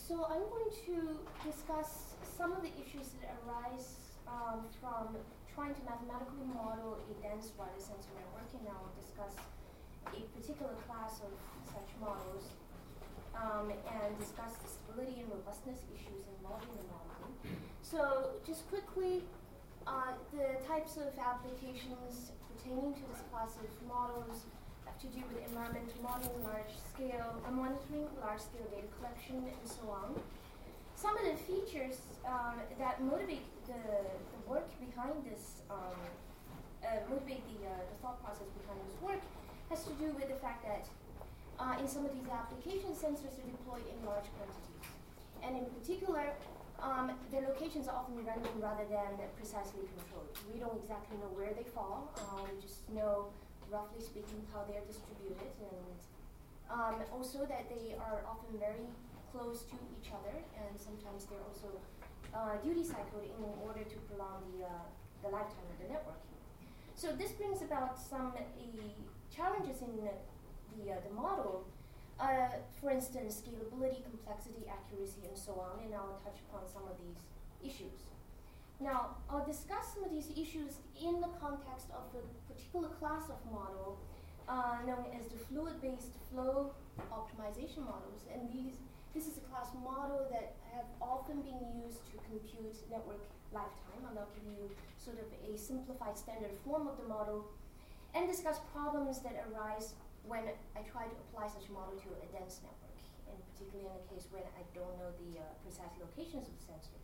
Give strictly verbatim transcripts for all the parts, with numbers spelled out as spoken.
so I'm going to discuss some of the issues that arise um, from trying to mathematically model a dense wireless sensor network, and I'll discuss a particular class of such models um, and discuss the stability and robustness issues involving the modeling. So just quickly, uh, the types of applications pertaining to this class of models have to do with environmental modeling, large scale, uh, monitoring, large scale data collection, and so on. Some of the features um, that motivate the, the work behind this, um, uh, motivate the, uh, the thought process behind this work has to do with the fact that uh, in some of these applications, sensors are deployed in large quantities. And in particular, um, their locations are often random rather than precisely controlled. We don't exactly know where they fall. Uh, we just know, roughly speaking, how they are distributed, and um, also that they are often very close to each other, and sometimes they're also uh, duty cycled in order to prolong the, uh, the lifetime of the networking. So this brings about some uh, challenges in the, the, uh, the model. Uh, for instance, scalability, complexity, accuracy, and so on, and I'll touch upon some of these issues. Now, I'll discuss some of these issues in the context of a particular class of model uh, known as the fluid-based flow optimization models, and these this is a class model that have often been used to compute network lifetime, and I'll give you sort of a simplified standard form of the model and discuss problems that arise when I try to apply such a model to a dense network, and particularly in the case when I don't know the uh, precise locations of the sensors.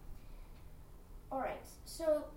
All right, so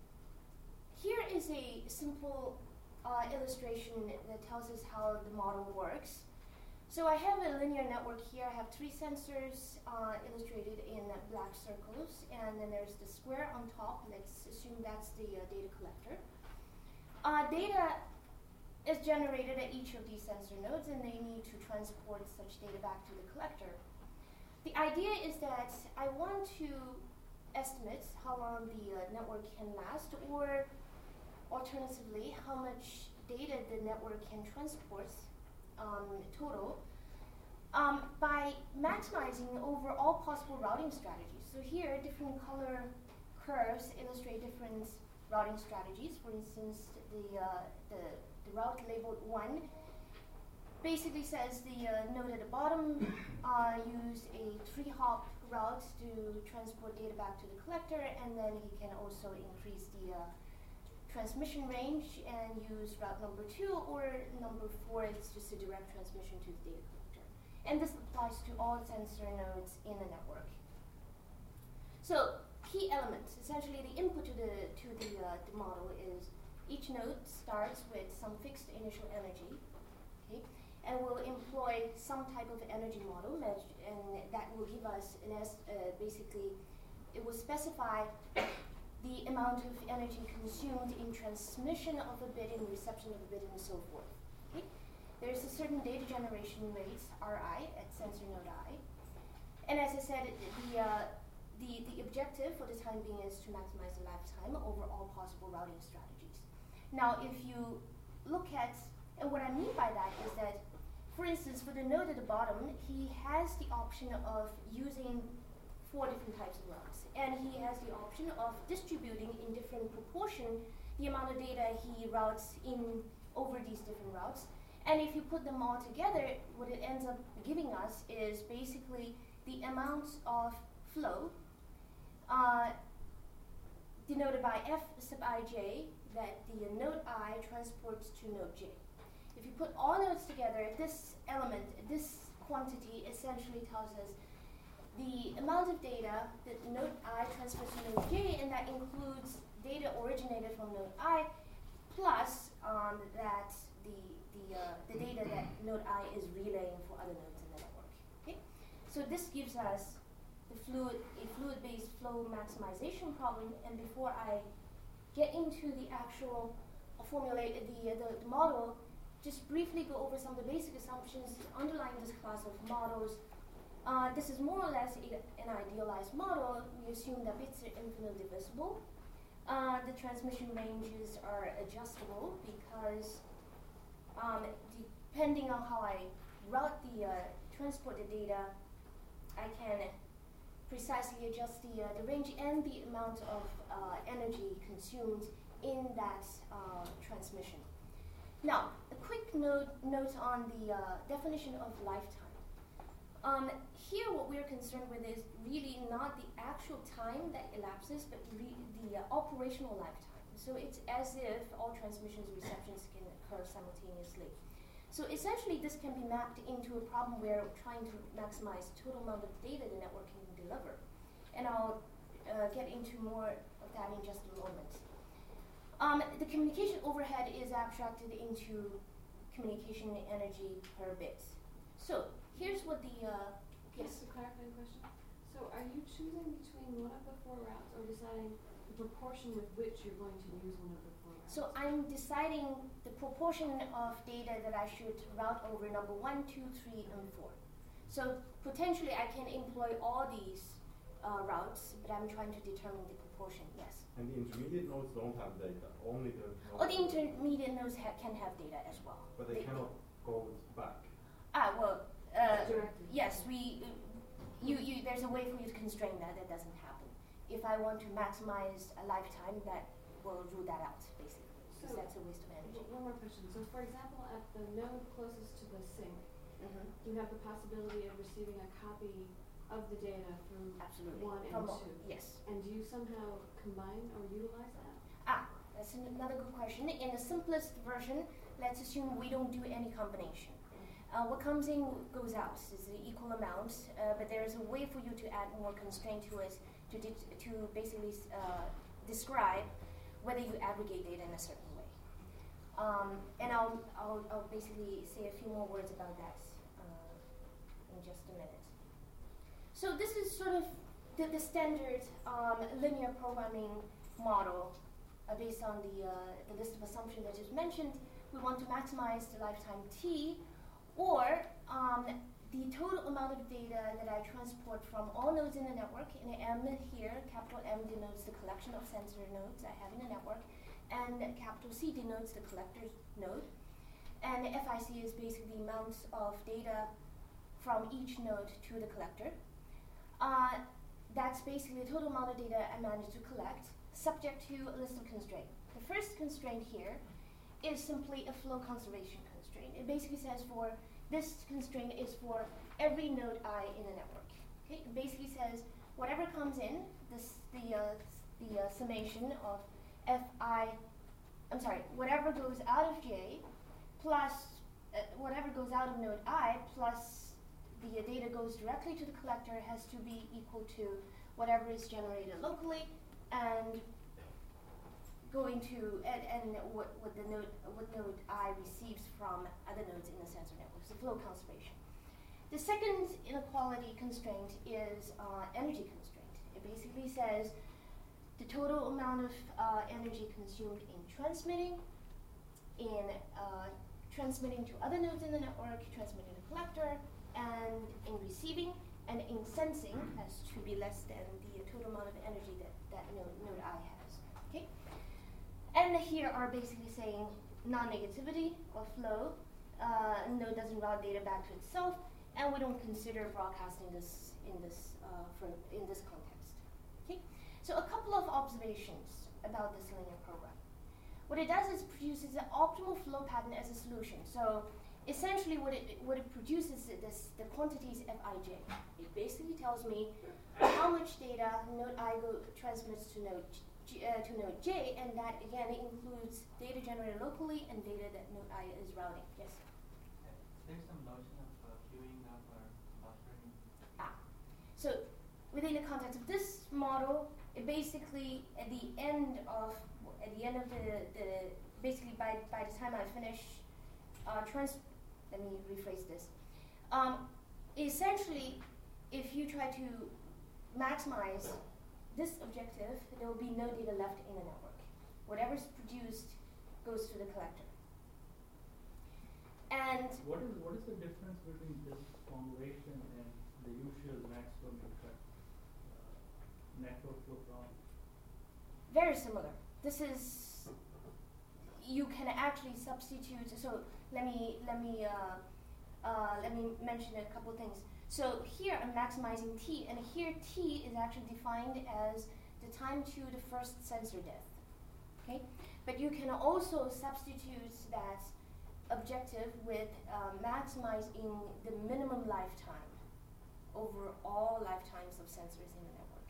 here is a simple uh, illustration that tells us how the model works. So I have a linear network here. I have three sensors uh, illustrated in uh, black circles, and then there's the square on top. Let's assume that's the uh, data collector. Uh, data is generated at each of these sensor nodes, and they need to transport such data back to the collector. The idea is that I want to estimate how long the uh, network can last, or alternatively, how much data the network can transport um, total, um, by maximizing over all possible routing strategies. So here, different color curves illustrate different routing strategies. For instance, the, uh, the The route labeled one basically says the uh, node at the bottom uh, used a three-hop route to transport data back to the collector, and then he can also increase the uh, transmission range and use route number two, or number four is just a direct transmission to the data collector. And this applies to all sensor nodes in the network. So key elements, essentially the input to the, to the, uh, the model is each node starts with some fixed initial energy, okay, and will employ some type of energy model, and that will give us, an es uh, basically, it will specify the amount of energy consumed in transmission of a bit, in reception of a bit, and so forth. Okay? There's a certain data generation rate, R I, at sensor node I, and as I said, the, uh, the, the objective for the time being is to maximize the lifetime over all possible routing strategies. Now, if you look at, and what I mean by that is that, for instance, for the node at the bottom, he has the option of using four different types of routes, and he has the option of distributing in different proportion the amount of data he routes in over these different routes. And if you put them all together, what it ends up giving us is basically the amount of flow uh, denoted by F sub ij, that the node I transports to node j. If you put all nodes together, this element, this quantity essentially tells us the amount of data that node I transports to node j, and that includes data originated from node I, plus um, that the, the, uh, the data that node I is relaying for other nodes in the network. Okay? So this gives us the fluid, a fluid-based flow maximization problem, and before I get into the actual uh, formulate the, uh, the the model, just briefly go over some of the basic assumptions underlying this class of models. Uh, this is more or less a, an idealized model. We assume that bits are infinitely divisible. Uh, the transmission ranges are adjustable because um, depending on how I route the uh, transport the data, I can precisely adjust the, uh, the range and the amount of uh, energy consumed in that uh, transmission. Now, a quick note, note on the uh, definition of lifetime. Um, here what we're concerned with is really not the actual time that elapses, but re the uh, operational lifetime. So it's as if all transmissions and receptions can occur simultaneously. So essentially this can be mapped into a problem where we're trying to maximize the total amount of data the network can deliver. And I'll uh, get into more of that in just a moment. Um, the communication overhead is abstracted into communication energy per bit. So here's what the, uh, yes? Just a clarifying question. So are you choosing between one of the four routes or deciding the proportion with which you're going to use one of the four routes? So I'm deciding the proportion of data that I should route over number one, two, three, and four. So potentially I can employ all these uh, routes, but I'm trying to determine the proportion, yes. And the intermediate nodes don't have data, only the nodes. Oh, the intermediate nodes ha can have data as well. But they, they cannot go back. Ah, well, uh, Directly. Yes, we, uh, you, you, there's a way for you to constrain that, that doesn't happen. If I want to maximize a lifetime, that will rule that out, basically, because so that's a waste of energy. One more question. So for example, at the node closest to the sink, Mm-hmm. you have the possibility of receiving a copy of the data from Absolutely. one and From two. Yes. And do you somehow combine or utilize that? Ah, that's another good question. In the simplest version, let's assume we don't do any combination. Uh, what comes in goes out is the equal amount, uh, but there is a way for you to add more constraint to it to, to basically uh, describe whether you aggregate data in a certain way. Um, and I'll, I'll, I'll basically say a few more words about that uh, in just a minute. So this is sort of the, the standard um, linear programming model uh, based on the, uh, the list of assumptions I just mentioned. We want to maximize the lifetime t, or um, the total amount of data that I transport from all nodes in the network. And M here, capital M denotes the collection of sensor nodes I have in the network, and capital C denotes the collector node. And F I C is basically the amount of data from each node to the collector. Uh, that's basically the total amount of data I managed to collect, subject to a list of constraints. The first constraint here is simply a flow conservation constraint. It basically says for this constraint is for every node I in the network. Okay? It basically says whatever comes in, this the uh, the uh, summation of Fi, I'm sorry, whatever goes out of J plus uh, whatever goes out of node I plus the uh, data goes directly to the collector has to be equal to whatever is generated locally and going to and, and what, what the node what node I receives from other nodes in the sensor network. So flow conservation. The second inequality constraint is uh, energy constraint. It basically says the total amount of uh, energy consumed in transmitting, in uh, transmitting to other nodes in the network, transmitting to the collector, and in receiving, and in sensing has to be less than the total amount of energy that that node, node I has. Okay. And here are basically saying non-negativity or flow. Uh, node doesn't route data back to itself, and we don't consider broadcasting this in this uh, for in this context. Okay, so a couple of observations about this linear program. What it does is produces an optimal flow pattern as a solution. So essentially, what it what it produces is this the quantities Fij. It basically tells me how much data node I go transmits to node G, uh, to node J, and that again includes data generated locally and data that node I is routing. Yes. There's some notion of uh, queuing up or buffering. Ah, so within the context of this model, it basically at the end of at the end of the, the basically by by the time I finish uh, trans. Let me rephrase this. Um, essentially, if you try to maximize this objective, there will be no data left in the network. Whatever's produced goes to the collector. And what is what is the difference between this formulation and the usual maximum effect uh, network flow problem? Very similar. This is you can actually substitute. So let me let me uh, uh, let me mention a couple things. So here I'm maximizing t, and here t is actually defined as the time to the first sensor death. Okay, but you can also substitute that objective with uh, maximizing the minimum lifetime over all lifetimes of sensors in the network.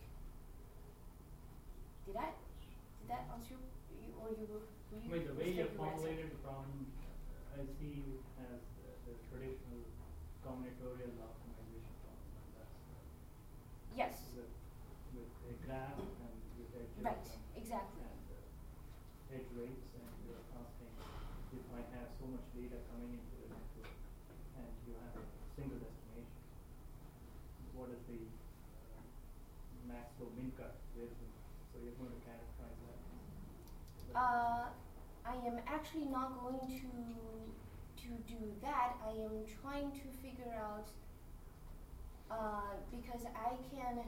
Did I? Did that answer you, or you? Were you Wait, the way you mistaken what I said? formulated the problem, uh, I see it as uh, the traditional combinatorial optimization problem, and that's uh, Yes. with, with a graph and with edges Right. and, Exactly. and uh, edge weights, and you're asking if I have so much data coming into the network and you have a single destination, what is the uh, max or min cut? Where's the, so you're going to characterize that? Uh, I am actually not going to to do that. I am trying to figure out uh, because I can.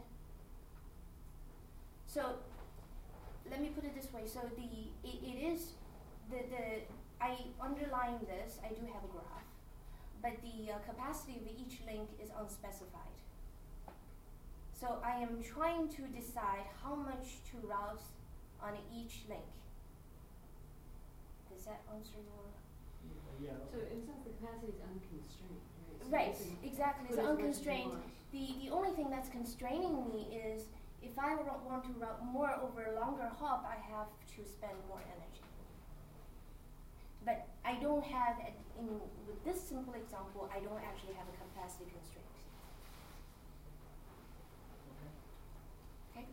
So let me put it this way. So the it, it is the the I underlying this. I do have a graph, but the uh, capacity of each link is unspecified. So I am trying to decide how much to route on each link. Does that answer your? Yeah. So in a sense, the capacity is unconstrained, right? So Right, you can exactly. put It's as much as you unconstrained. want. The the only thing that's constraining me is if I ro- want to route more over a longer hop, I have to spend more energy. But I don't have, a, in with this simple example, I don't actually have a capacity constraint. Okay.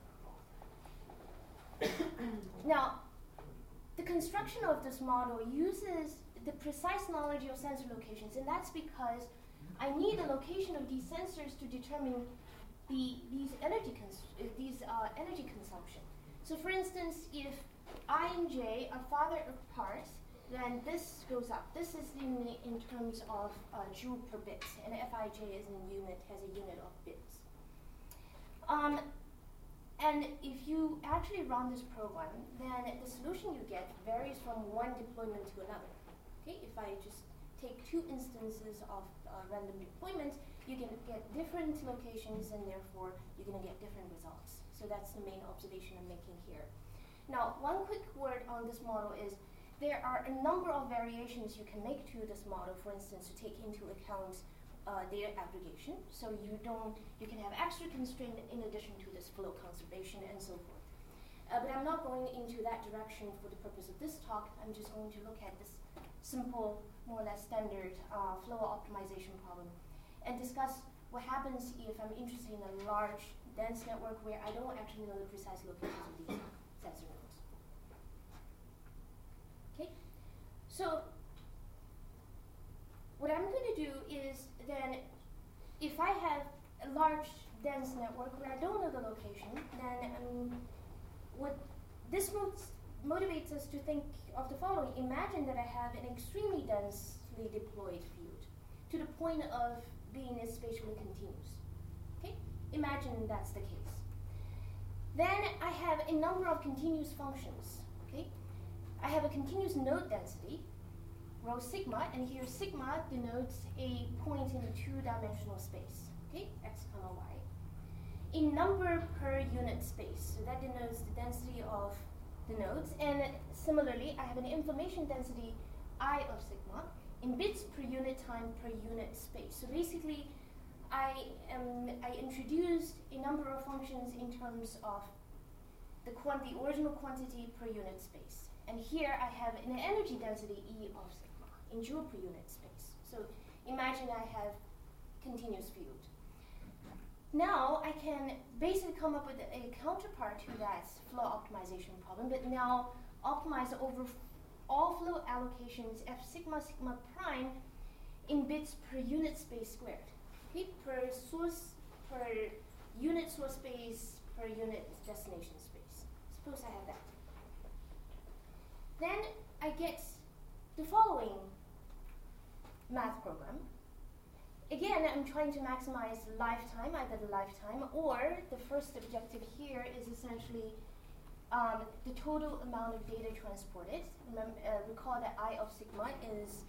Okay. Now, the construction of this model uses the precise knowledge of sensor locations, and that's because I need a location of these sensors to determine the these energy cons- uh, these uh, energy consumption. So, for instance, if I and j are farther apart, then this goes up. This is in in terms of uh, joule per bit, and Fij is in unit has a unit of bits. Um, And if you actually run this program, then the solution you get varies from one deployment to another. Okay, if I just take two instances of uh, random deployment, you can get different locations, and therefore you're going to get different results. So that's the main observation I'm making here. Now, one quick word on this model is there are a number of variations you can make to this model. For instance, to take into account Uh, data aggregation, so you don't, you can have extra constraint in addition to this flow conservation and so forth. Uh, but I'm not going into that direction for the purpose of this talk. I'm just going to look at this simple, more or less standard uh, flow optimization problem and discuss what happens if I'm interested in a large, dense network where I don't actually know the precise locations of these sensor nodes. Okay, so what I'm going to do is then, if I have a large, dense network where I don't know the location, then um, what this moves, motivates us to think of the following. Imagine that I have an extremely densely deployed field to the point of being spatially continuous. Okay? Imagine that's the case. Then I have a number of continuous functions. Okay? I have a continuous node density, rho sigma, and here sigma denotes a point in a two-dimensional space, okay, x comma y. In number per unit space, so that denotes the density of the nodes, and similarly, I have an information density I of sigma in bits per unit time per unit space. So basically, I am I introduced a number of functions in terms of the quant- the original quantity per unit space, and here I have an energy density E of sigma in joule per unit space. So imagine I have continuous field. Now I can basically come up with a, a counterpart to that flow optimization problem, but now optimize over f- all flow allocations f sigma sigma prime in bits per unit space squared. Okay, per source, per unit source space, per unit destination space. Suppose I have that. Then I get the following math program. Again, I'm trying to maximize lifetime, either the lifetime, or the first objective here is essentially um, the total amount of data transported. Remember, uh, recall that I of sigma is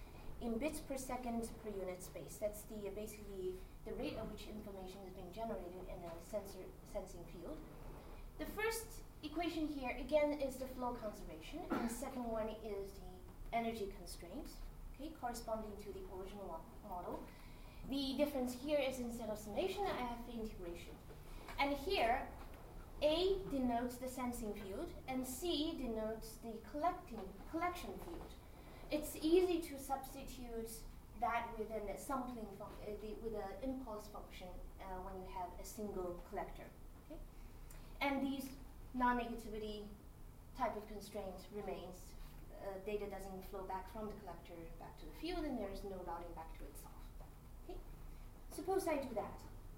in bits per second per unit space. That's the uh, basically the rate at which information is being generated in a sensor sensing field. The first equation here again is the flow conservation, and the second one is the energy constraint, okay, corresponding to the original mo model. The difference here is instead of summation, I have the integration. And here, A denotes the sensing field, and C denotes the collecting collection field. It's easy to substitute that with an a sampling fun uh, the, with an impulse function uh, when you have a single collector. Okay? And these non-negativity type of constraint remains. Uh, data doesn't flow back from the collector back to the field, and there is no routing back to itself. Okay? Suppose I do that.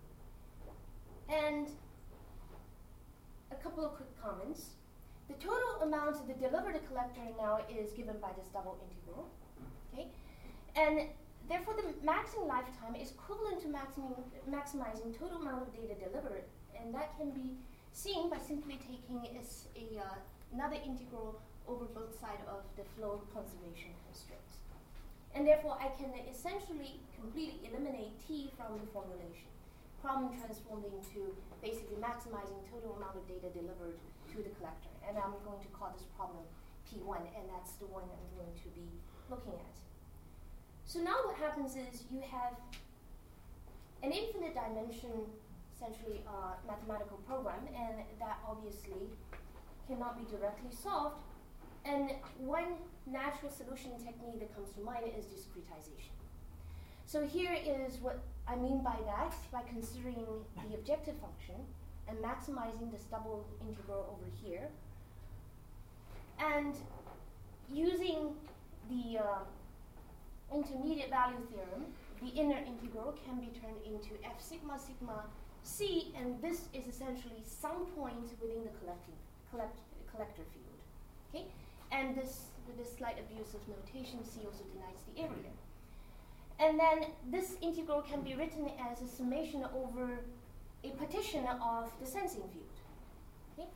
And a couple of quick comments. The total amount of the delivered collector now is given by this double integral. Okay? And therefore, the maximum lifetime is equivalent to maximum, maximizing total amount of data delivered. And that can be seen by simply taking a, a, uh, another integral over both sides of the flow conservation constraint. And therefore, I can essentially completely eliminate T from the formulation. Problem transformed into basically maximizing total amount of data delivered to the collector. And I'm going to call this problem P one, and that's the one I'm going to be looking at. So now what happens is you have an infinite dimension, essentially uh, mathematical program, and that obviously cannot be directly solved. And one natural solution technique that comes to mind is discretization. So here is what I mean by that, by considering the objective function and maximizing this double integral over here, and using the uh, intermediate value theorem, the inner integral can be turned into f sigma sigma c, and this is essentially some point within the collecting, collect, collector field. Okay? And this, with this slight abuse of notation, C also denies the area. And then this integral can be written as a summation over a partition of the sensing field. Okay?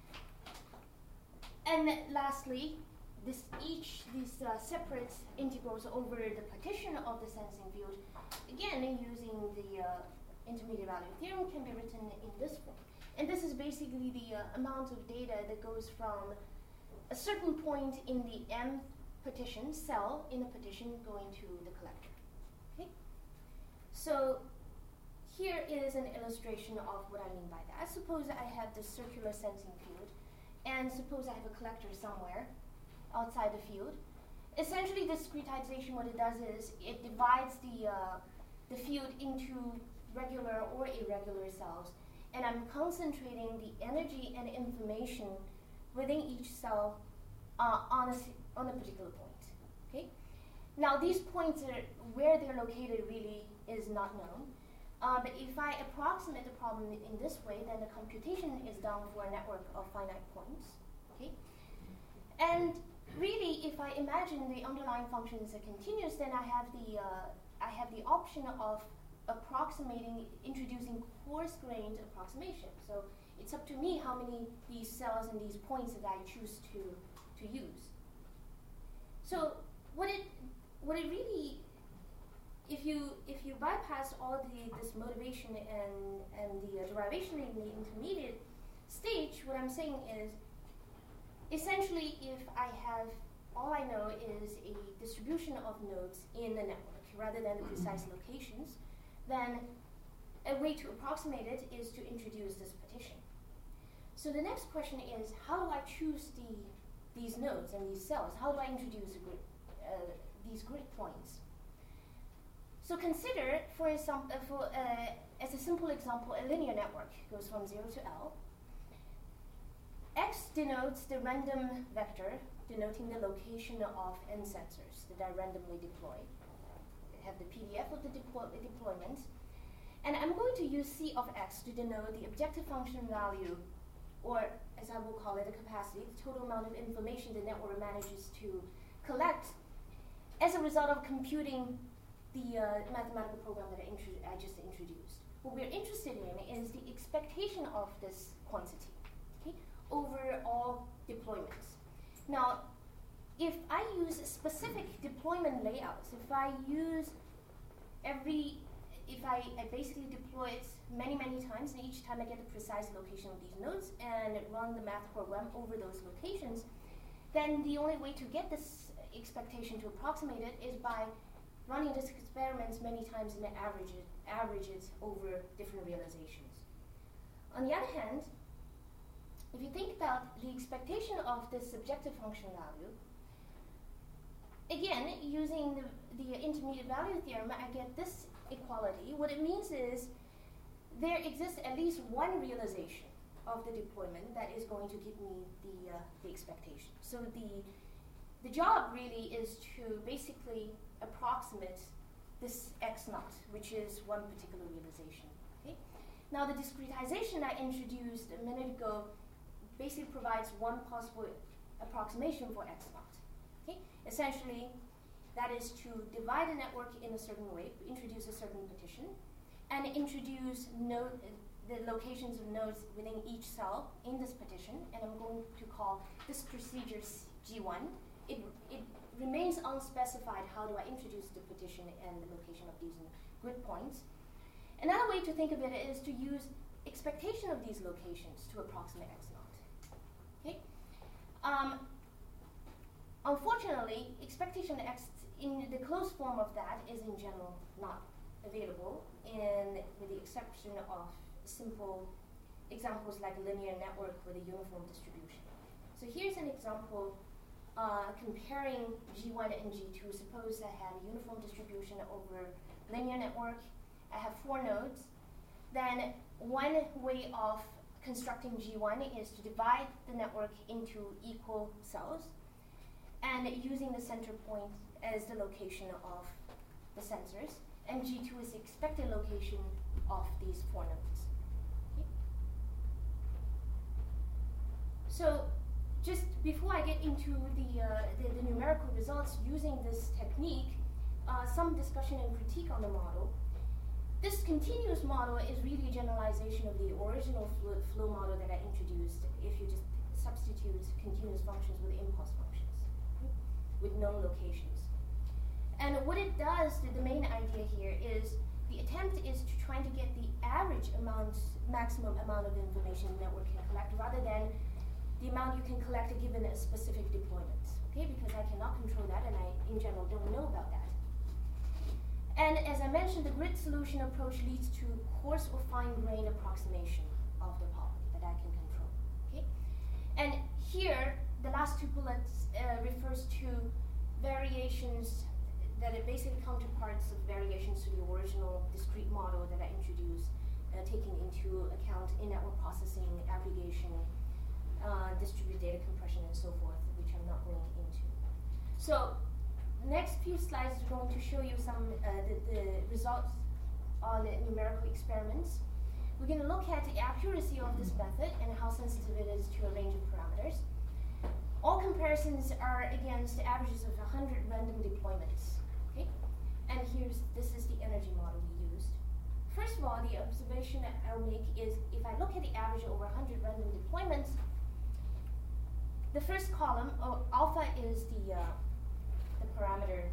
And lastly, this each these uh, separate integrals over the partition of the sensing field, again using the uh, intermediate value theorem, can be written in this form. And this is basically the uh, amount of data that goes from a certain point in the M partition cell in the partition going to the collector. Okay? So here is an illustration of what I mean by that. Suppose I have this circular sensing field, and suppose I have a collector somewhere outside the field. Essentially, discretization, what it does is it divides the, uh, the field into regular or irregular cells, and I'm concentrating the energy and information within each cell uh, on, a, on a particular point. Okay? Now, these points, are, where they're located really is not known. Uh, but if I approximate the problem in this way, then the computation is done for a network of finite points. Okay? And really, if I imagine the underlying function is a continuous, then I have the uh, I have the option of approximating, introducing coarse-grained approximation. So it's up to me how many these cells and these points that I choose to to use. So what it what it really, if you if you bypass all the this motivation and and the uh, derivation in the intermediate stage, what I'm saying is, essentially, if I have, all I know is a distribution of nodes in the network rather than the precise locations, then a way to approximate it is to introduce this partition. So the next question is, how do I choose the these nodes and these cells? How do I introduce a grid, uh, these grid points? So consider, for example, uh, for, uh, as a simple example, a linear network goes from zero to L. X denotes the random vector, denoting the location of n sensors that I randomly deploy. I have the P D F of the deploy deployment. And I'm going to use C of X to denote the objective function value, or as I will call it, the capacity, the total amount of information the network manages to collect as a result of computing the uh, mathematical program that I, I just introduced. What we're interested in is the expectation of this quantity, okay, over all deployments. Now, if I use specific deployment layouts, if I use every, if I, I basically deploy it many, many times, and each time I get the precise location of these nodes and run the math program over those locations, then the only way to get this expectation to approximate it is by running these experiments many times and average it, average it over different realizations. On the other hand, if you think about the expectation of the subjective function value, again, using the, the intermediate value theorem, I get this equality. What it means is there exists at least one realization of the deployment that is going to give me the, uh, the expectation. So the, the job really is to basically approximate this x naught, which is one particular realization. Okay? Now the discretization I introduced a minute ago basically provides one possible approximation for x naught. Okay? Essentially, that is to divide a network in a certain way, introduce a certain partition, and introduce node, uh, the locations of nodes within each cell in this partition, and I'm going to call this procedure G one. It, it remains unspecified how do I introduce the partition and the location of these grid points. Another way to think of it is to use expectation of these locations to approximate x naught. Okay? Um, unfortunately, expectation x in the closed form of that is in general not available, in with the exception of simple examples like a linear network with a uniform distribution. So here's an example uh, comparing G one and G two. Suppose I have a uniform distribution over linear network. I have four nodes. Then one way of constructing G one is to divide the network into equal cells and using the center point as the location of the sensors. And G two is the expected location of these four nodes. Okay. So just before I get into the, uh, the, the numerical results using this technique, uh, some discussion and critique on the model. This continuous model is really a generalization of the original flow, flow model that I introduced if you just substitute continuous functions with impulse functions, okay, with known locations. And what it does, the, the main idea here is the attempt is to try to get the average amount, maximum amount of information the network can collect rather than the amount you can collect given a specific deployment, okay? Because I cannot control that and I, in general, don't know about that. And as I mentioned, the grid solution approach leads to coarse or fine-grained approximation of the problem that I can control, okay? And here, the last two bullets uh, refers to variations that are basically counterparts of variations to the original discrete model that I introduced, uh, taking into account in-network processing, aggregation, uh, distributed data compression, and so forth, which I'm not going into. So, next few slides are going to show you some uh, the, the results on the numerical experiments. We're going to look at the accuracy of this method and how sensitive it is to a range of parameters. All comparisons are against the averages of one hundred random deployments. Okay? And here's, this is the energy model we used. First of all, the observation that I'll make is if I look at the average over one hundred random deployments, the first column, oh, alpha is the, uh, the parameter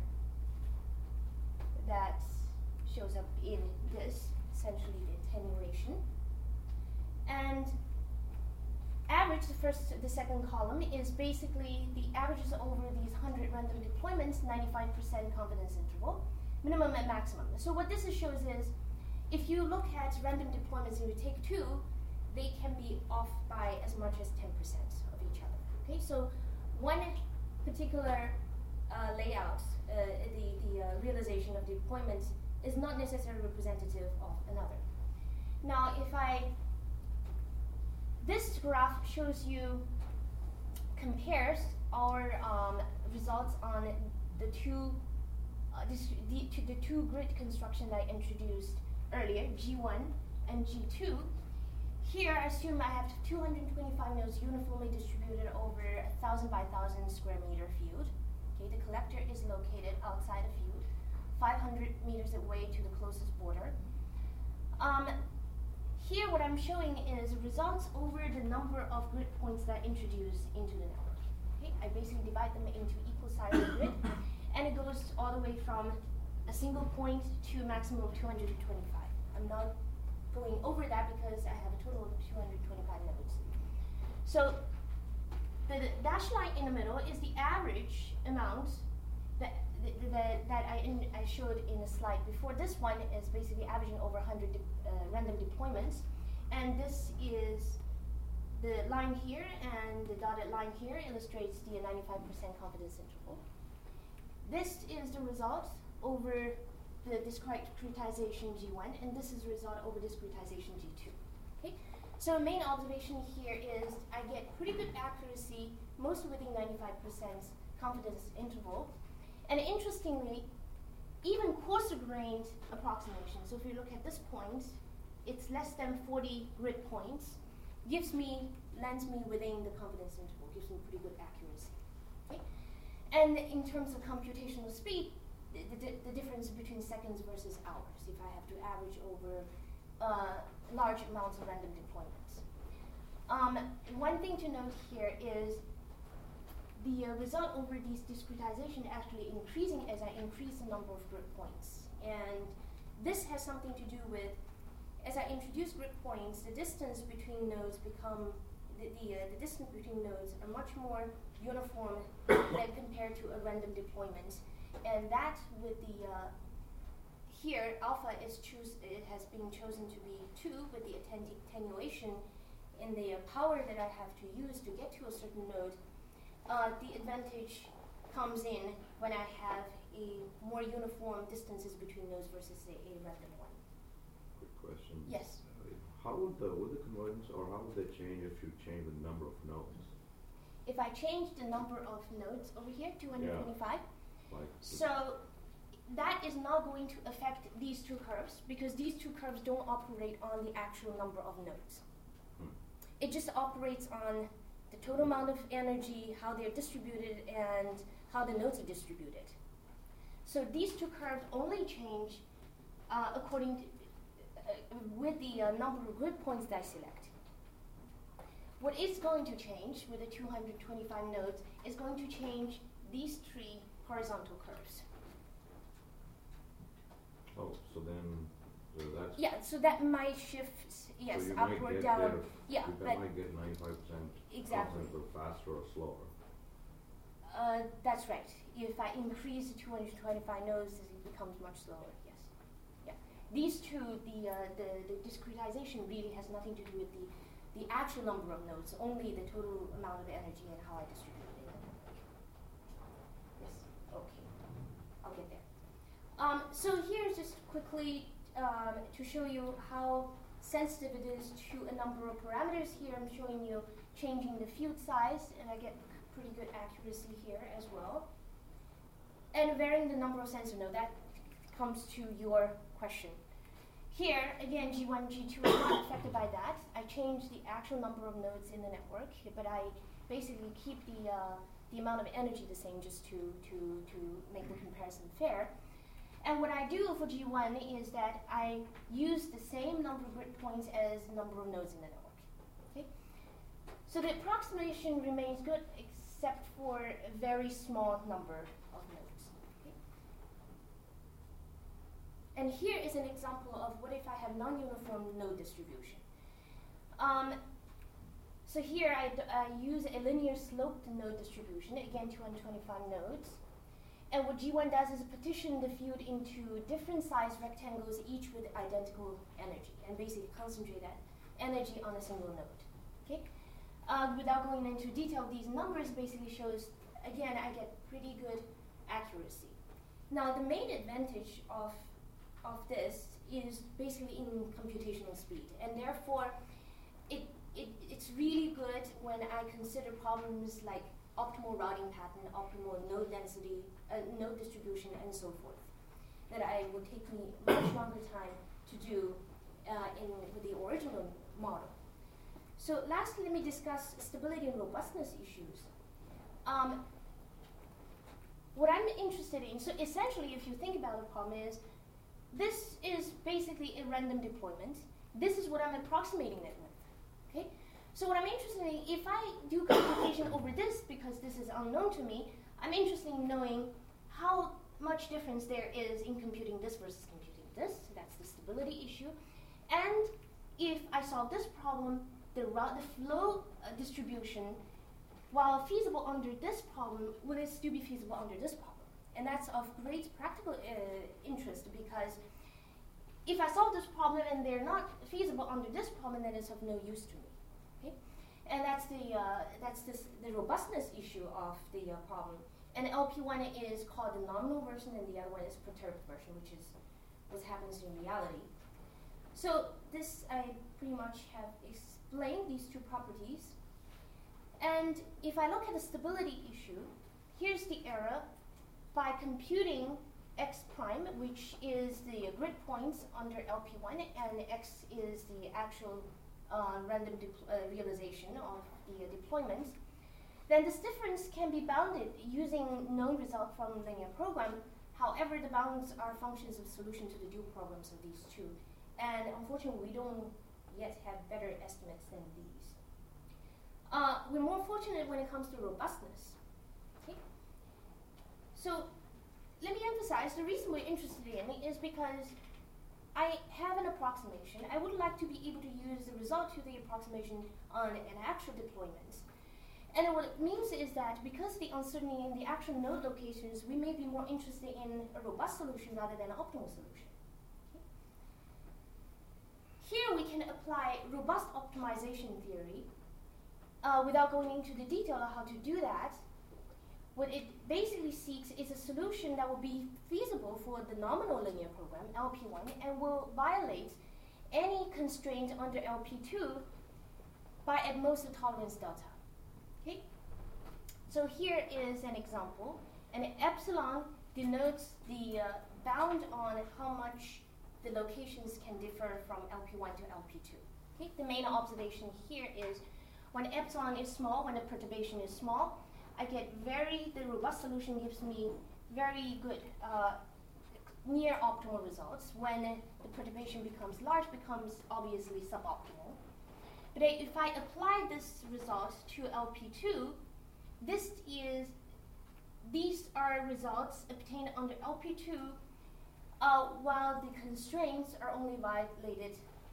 that shows up in this, essentially the attenuation. And average, the first, the second column, is basically the averages over these one hundred random deployments, ninety-five percent confidence interval, minimum and maximum. So what this shows is, if you look at random deployments and you take two, they can be off by as much as ten percent of each other. Okay, so one particular uh, layout, uh, the, the uh, realization of the deployment is not necessarily representative of another. Now, if I This graph shows you, compares our um, results on the two, uh, this, the, to the two grid construction that I introduced earlier, G one and G two. Here, I assume I have two hundred twenty-five nodes uniformly distributed over a thousand by thousand square meter field. Okay, the collector is located outside a field, five hundred meters away to the closest border. Um, Here, what I'm showing is results over the number of grid points that I introduced into the network. Okay? I basically divide them into equal sized grid, and it goes all the way from a single point to a maximum of two hundred twenty-five. I'm not going over that because I have a total of two hundred twenty-five nodes. So the, the dashed line in the middle is the average amount that that, that, that I, in, I showed in the slide before. This one is basically averaging over one hundred de uh, random deployments, and this is the line here, and the dotted line here illustrates the ninety-five percent confidence interval. This is the result over the discretization G one, and this is the result over discretization G two. Okay? So the main observation here is I get pretty good accuracy, mostly within ninety-five percent confidence interval. And interestingly, even coarser-grained approximation, so if you look at this point, it's less than forty grid points, gives me, lands me within the confidence interval, gives me pretty good accuracy. Okay? And in terms of computational speed, the, the, the difference between seconds versus hours, if I have to average over uh, large amounts of random deployments. Um, one thing to note here is the uh, result over these discretization actually increasing as I increase the number of grid points. And this has something to do with, as I introduce grid points, the distance between nodes become, the, the, uh, the distance between nodes are much more uniform than compared to a random deployment. And that with the, uh, here alpha is choose, it has been chosen to be two with the attenuation in the uh, power that I have to use to get to a certain node. Uh, the advantage comes in when I have a more uniform distances between nodes versus say a random one. Quick question. Yes. Uh, how would the would the convergence, or how would they change if you change the number of nodes? If I change the number of nodes over here, two hundred twenty-five, Yeah. Like so that is not going to affect these two curves because these two curves don't operate on the actual number of nodes. Hmm. It just operates on the total amount of energy, how they're distributed, and how the nodes are distributed. So these two curves only change uh, according to, uh, with the uh, number of grid points that I select. What is going to change with the two hundred twenty-five nodes is going to change these three horizontal curves. Oh, so then so that's Yeah, so that might shift, yes, so you up might or get down. there, Yeah, you but might get ninety-five percent exactly. or faster or slower. Uh, that's right. If I increase the two hundred twenty-five nodes, it becomes much slower. Yes. Yeah. These two, the uh, the the discretization really has nothing to do with the the actual number of nodes, only the total amount of energy and how I distribute it in the network. Yes. Okay. I'll get there. Um, so here's just quickly um, to show you how sensitive it is to a number of parameters. Here I'm showing you changing the field size, and I get pretty good accuracy here as well. And varying the number of sensor nodes, that comes to your question. Here, again, G one, G two is not affected by that. I change the actual number of nodes in the network, but I basically keep the, uh, the amount of energy the same just to, to, to make the comparison fair. And what I do for G one is that I use the same number of grid points as the number of nodes in the network. Okay? So the approximation remains good except for a very small number of nodes. Okay? And here is an example of what if I have non-uniform node distribution. Um, so here I, d I use a linear sloped node distribution, again two hundred twenty-five nodes. And what G one does is partition the field into different size rectangles, each with identical energy, and basically concentrate that energy on a single node. Okay? Uh, without going into detail, these numbers basically shows, again, I get pretty good accuracy. Now, the main advantage of, of this is basically in computational speed, and therefore, it, it, it's really good when I consider problems like optimal routing pattern, optimal node density, uh, node distribution, and so forth, that I would take me much longer time to do uh, in with the original model. So lastly, let me discuss stability and robustness issues. Um, what I'm interested in, so essentially if you think about the problem is, this is basically a random deployment. This is what I'm approximating it with, okay? So what I'm interested in, if I do computation over this, because this is unknown to me, I'm interested in knowing how much difference there is in computing this versus computing this. That's the stability issue. And if I solve this problem, the, ro- the flow uh, distribution, while feasible under this problem, will it still be feasible under this problem? And that's of great practical uh, interest, because if I solve this problem and they're not feasible under this problem, then it's of no use to me. Okay? And that's the uh, that's this, the robustness issue of the uh, problem. And L P one is called the nominal version, and the other one is perturbed version, which is what happens in reality. So this, I pretty much have explained these two properties. And if I look at the stability issue, here's the error. By computing x prime, which is the grid points under L P one, and x is the actual uh, random uh, realization of the uh, deployments, then this difference can be bounded using known result from linear program. However, the bounds are functions of solution to the dual programs of these two. And unfortunately, we don't yet have better estimates than these. Uh, we're more fortunate when it comes to robustness. Okay? So let me emphasize, the reason we're interested in it is because I have an approximation. I would like to be able to use the result to the approximation on an actual deployment. And what it means is that because the uncertainty in the actual node locations, we may be more interested in a robust solution rather than an optimal solution. Okay? Here we can apply robust optimization theory uh, without going into the detail of how to do that. What it basically seeks is a solution that will be feasible for the nominal linear program, L P one, and will violate any constraint under L P two by at most a tolerance delta. Okay? So here is an example. And epsilon denotes the uh, bound on how much the locations can differ from L P one to L P two. Okay? The main observation here is when epsilon is small, when the perturbation is small, I get very, the robust solution gives me very good, uh, near optimal results. When the perturbation becomes large, becomes obviously suboptimal. But if I apply this result to L P two, this is, these are results obtained under L P two uh, while the constraints are only violated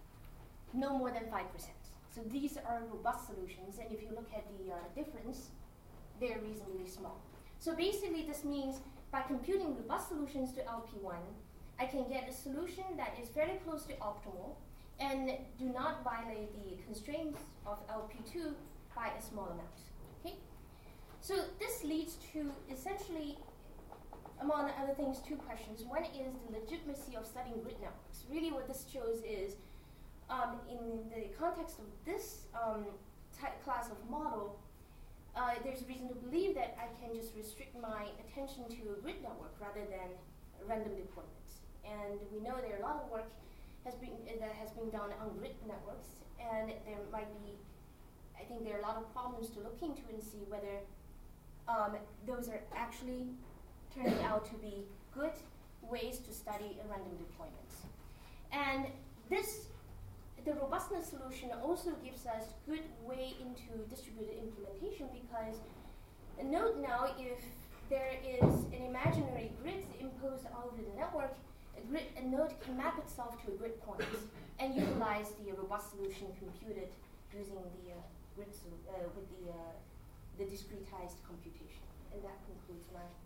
no more than five percent. So these are robust solutions, and if you look at the uh, difference, they're reasonably small. So basically this means by computing robust solutions to L P one, I can get a solution that is very close to optimal and do not violate the constraints of L P two by a small amount. Okay? So this leads to essentially, among other things, two questions. One is the legitimacy of studying grid networks. Really what this shows is, um, in the context of this um, type class of model, Uh, there's reason to believe that I can just restrict my attention to a grid network rather than random deployments. And we know there are a lot of work has been uh, that has been done on grid networks, and there might be, I think there are a lot of problems to look into and see whether um, those are actually turning out to be good ways to study a random deployments. And this The robustness solution also gives us good way into distributed implementation, because note now, if there is an imaginary grid imposed all over the network, a, grid, a node can map itself to a grid point and utilize the robust solution computed using the uh, grid sol- uh, with the uh, the discretized computation. And that concludes my